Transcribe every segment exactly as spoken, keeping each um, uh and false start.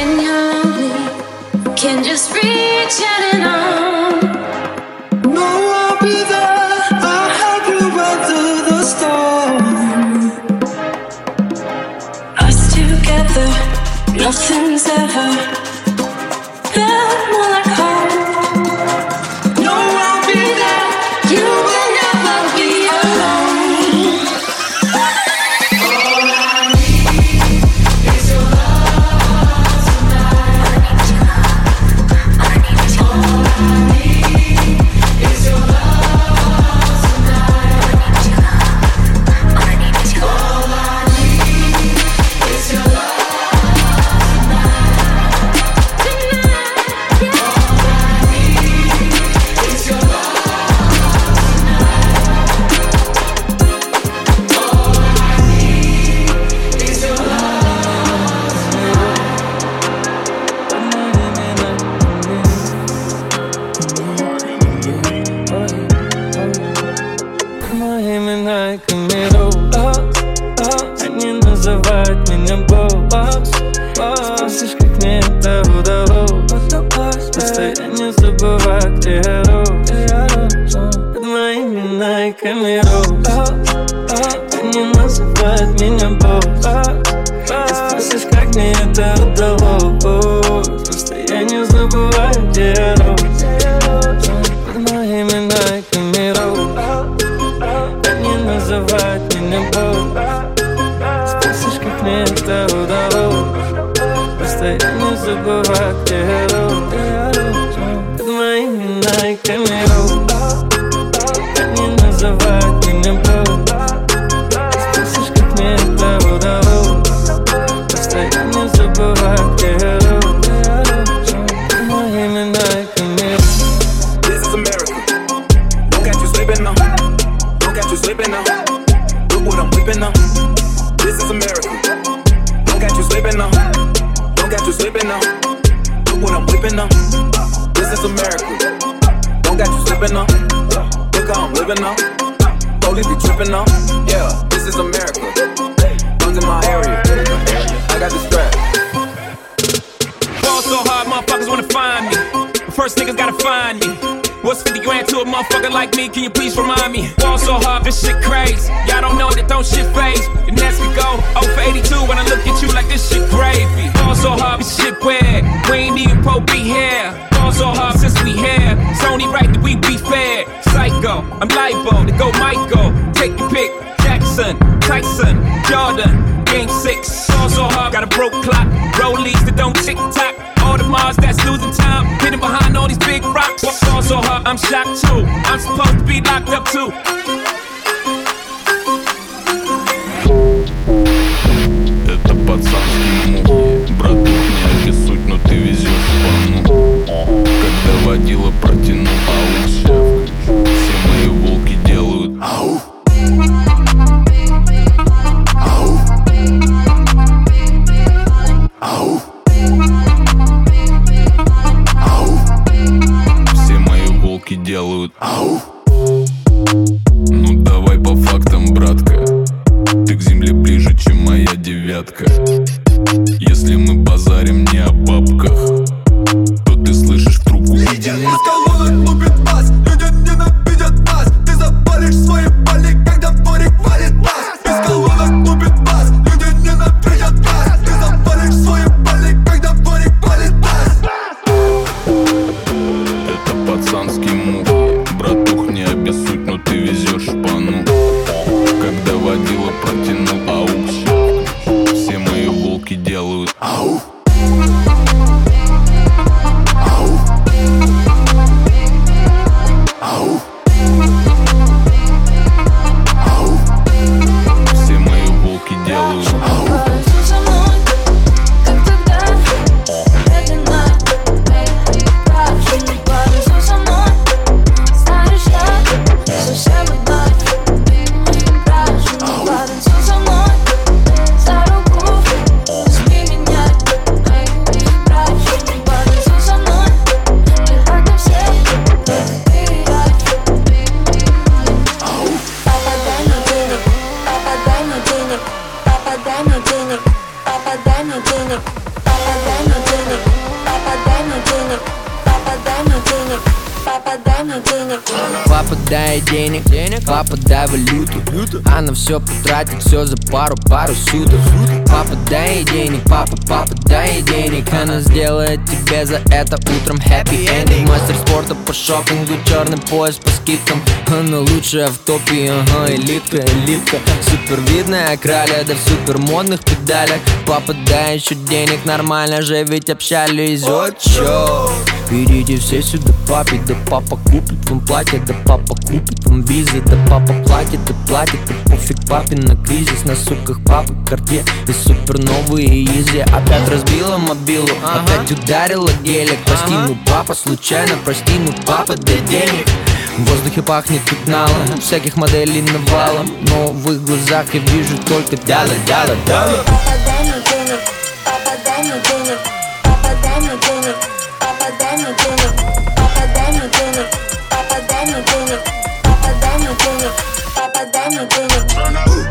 when you're lonely, can just reach out and on. No, I'll be there. I'll help you weather the storm. Us together, nothing's ever felt more like home. No, I'll be there. You will never be alone. All I need is your love tonight. All I need is your love tonight. All I need is your love Папа, дай денег, папа, дай валюту. Она все потратит, все за пару-пару суток. Папа, дай денег, папа, папа, дай денег. Она сделает тебе за это утром happy ending. Мастер спорта по шопингу, черный пояс по скидкам. Она лучшая в топе, ага, элитка, элитка. Супер видная краля, да в супер модных педалях. Папа, дай еще денег, нормально же ведь общались. Вот чё, идите все сюда, папе, да папа купит вам платье, да папа купит вам визы, да папа платит и платит, и пофиг папе на кризис. На суках папы Cartier и супер новые изи. Опять разбила мобилу, опять ударила гелик. Прости, ну папа, случайно, прости, ну папа, дай денег. В воздухе пахнет пятналом, всяких моделей навалом, но в их глазах я вижу только дала, дала, дала. Папа, дай мне денег, папа, дай мне денег, папа, дай мне денег, папа, дай мне денег, папа, дай мне денег, папа, дай мне денег, папа, дай мне денег, папа, дай мне денег.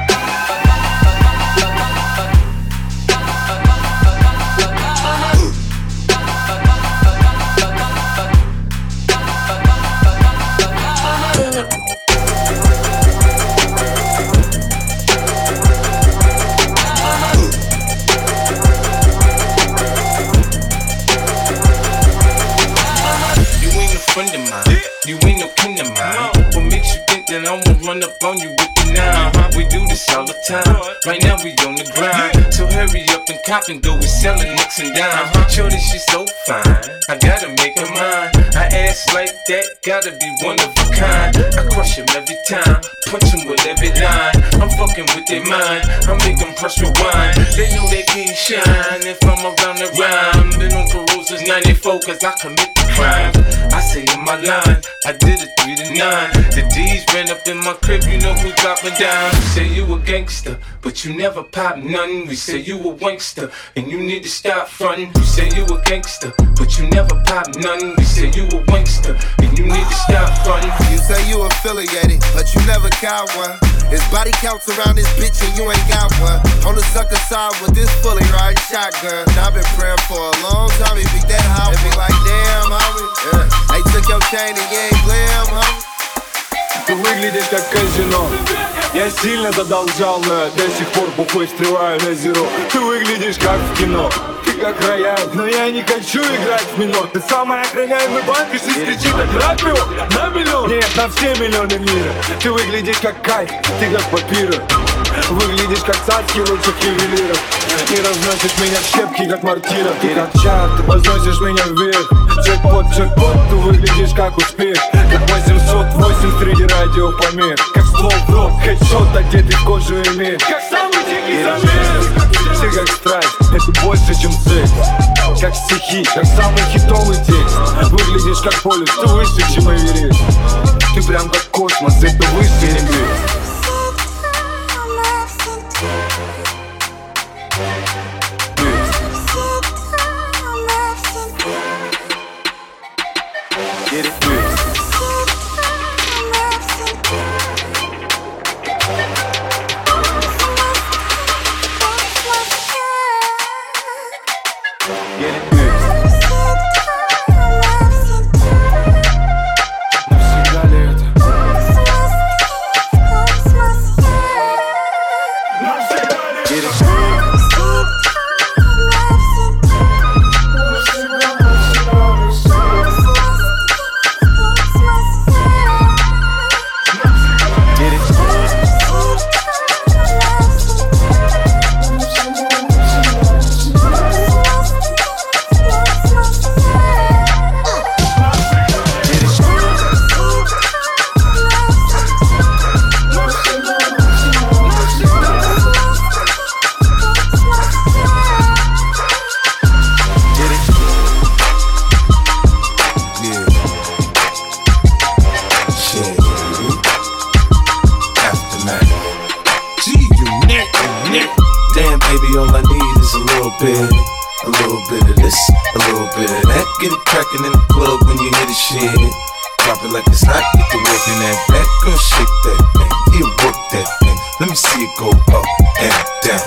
You ain't no kin of mine. What makes you think that I won't run up on you with the nine? We do this all the time. Right now we on the grind. So hurry up and cop and go. We selling nicks and dimes. Shorty, she's so fine. I gotta make her mine. I ass like that, gotta be one of a kind. I crush him every time, punch him with every line. I'm fucking with their mind. I make them press rewind. They know they can't shine if I'm around the rhyme. Been on peruse since ninety-four cause I commit the crime. I say in my line, I did it three to nine. The D's ran up in my crib, you know who dropping down. You say you a gangster, but you never pop none. We say you a wankster, and you need to stop frontin'. You say you a gangster, but you never pop none. We say you a wankster, and you need to stop frontin'. You say you affiliated, but you never got one. His body counts around this bitch and you ain't got one. On the sucker side with this fully riding shotgun. I've been praying for a long time, he beat that hot. And be like, damn, homie. Yeah. They took your chain and you ain't glam, homie. Ты выглядишь как казино. Я сильно задолжал, но я до сих пор бухой стреваю на зеро. Ты выглядишь как в кино, ты как рояль, но я не хочу играть в минор. Ты самый охраняемый банк, и жизнь кричит: отграбь его на миллион. Нет, на все миллионы мира. Ты выглядишь как кайф, ты как папира. Выглядишь как цацки лучших ювелиров. И разносишь меня в щепки, как мортира. Ты как чат, ты возносишь меня вверх. Джекпот, джекпот, ты выглядишь как успех. Как восемьсот восемь среди радиопомех. Как ствол в рот, хедшот, одетый в кожу и мех. Как самый дикий замес. Ты как страсть, это больше, чем секс. Как стихи, как самый хитовый текст. Выглядишь как полюс, ты выше, чем Эверест. Ты прям как космос, это выше небес. Get it good. Get it good. Навсегда ли это? Get it good. Damn, baby, all I need is a little bit, a little bit of this, a little bit of that. Get it crackin' in the club when you hear the shit. Drop it like it's hot, get the work in that back. Girl, shake that thing, yeah, work that thing. Let me see it go up and down.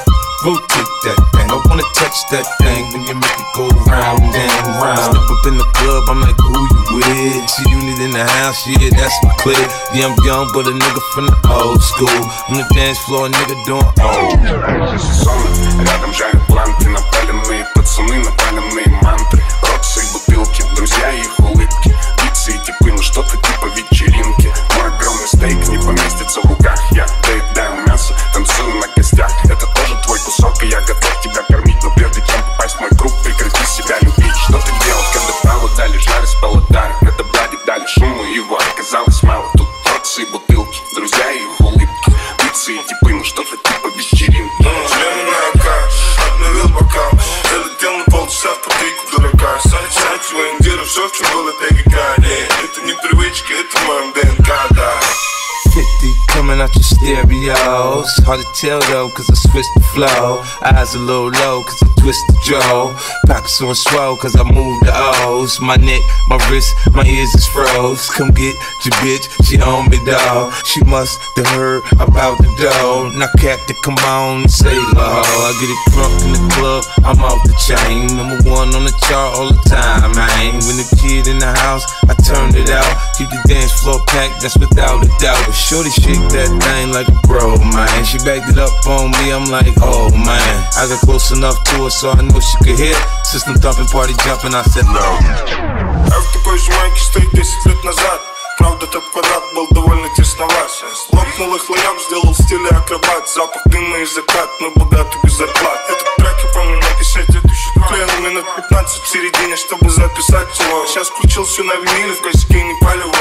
rotate that thing. I wanna touch that thing when you make it go round and round. Step up in the club, I'm like, who you with? See unit in the house, yeah, that's my clique. Yeah, I'm young, but a nigga from the old school. On the dance floor, a nigga doing old. Рядом жарят планты, напаленные пацаны, напаленные мантры. Роксы и бутылки, друзья и их улыбки. Пиццы и типы, ну что-то типа вечеринки. Мой огромный стейк не поместится в руках. Я доедаю мясо, танцую на костях. Это тоже твой кусок, и я готов тебя кормить. Но прежде чем попасть в мой круг, прекрати себя любить. Что ты делал, когда праву дали, жары спал удары. Когда бради дали шуму, его оказалось мало. Тут роксы и бутылки, друзья и их улыбки. Пиццы и типы, ну что-то типа вечеринки. Обновил бокал, залетел на полчаса в потыку дурака. Сайт своим диром, все, в чем было ТГК. Это не привычка, это в моем ДНК, да. fifty coming out your stereos. Hard to tell though, cause I switched the flow. Eyes a little low, cause I twist the jaw. Pockets on swole, cause I move the O's. My neck, my wrist, my ears is froze. Come get your bitch, she on me, dawg. She must have heard about the dough. Now Captain, come on, say low. I get it drunk in the club, I'm off the chain. Number one on the chart all the time, man. When the kid in the house, I turned it out. Keep the dance floor packed, that's without a doubt. But shorty shake that thing like a bro, man. She backed it up on me, I'm like, oh man. I got close enough to her so I know she could hear. System thumping, party jumping, I said no. А в такой же майке стоит десять лет назад. Правда, тот квадрат был довольно тесноват. Лопнул их лояк, сделал в стиле акробат. Запах дыма и закат, мы богаты без зарплат. Этот трек я помню на кассете. Плену минут пятнадцать в середине, чтобы записать его. Сейчас включил все на виниле, в косяке не палево.